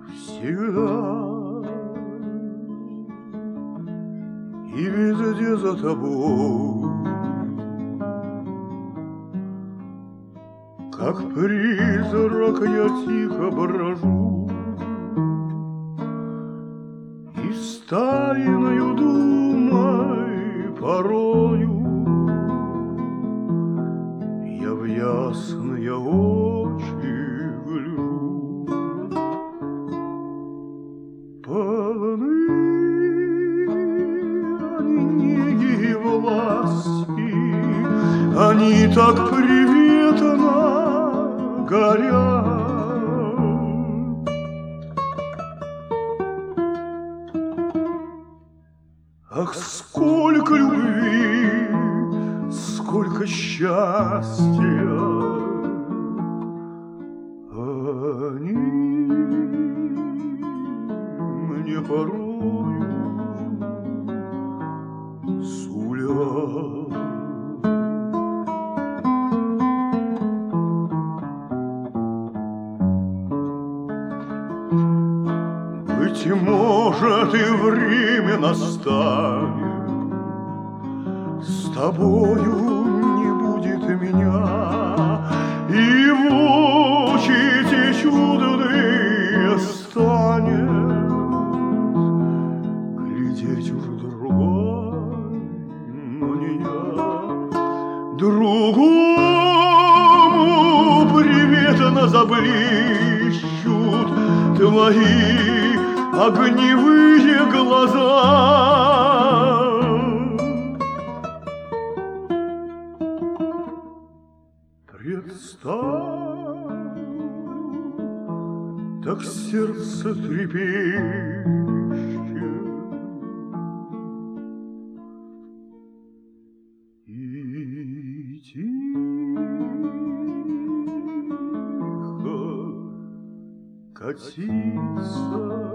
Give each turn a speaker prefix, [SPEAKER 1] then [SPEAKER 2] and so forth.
[SPEAKER 1] всегда и везде за тобой, как призрак я тихо брожу и с тайною думой порою я в ясные очи гляжу. Полны они неги и власти, они так приветно горят. Ах, сколько любви, сколько счастья они мне порою сулят. Быть может, и время настанет, с тобою не будет меня, и в очи те чудные станет глядеть уже другой, но не я. Другому приветно заблещут твои огневые глаза. Представлю, так сердце трепещет, и тихо катится